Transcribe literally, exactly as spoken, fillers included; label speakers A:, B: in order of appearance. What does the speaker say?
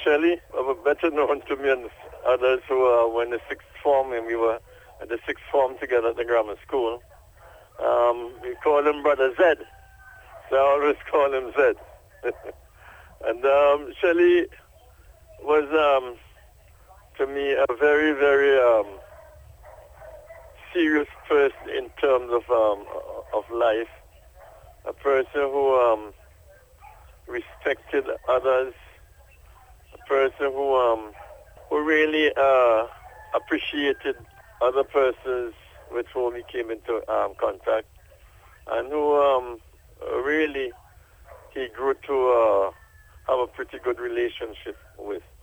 A: Shelley, uh, better known to me and others who uh, were in the sixth form, and we were at the sixth form together at the grammar school. Um, we call him Brother Zed. So I always call him Zed. And um, Shelley was, um, to me, a very, very um, serious person in terms of um, of life. A person who um, respected others. A person who um, who really uh, appreciated other persons with whom he came into um, contact, and who um, really he grew to uh, have a pretty good relationship with.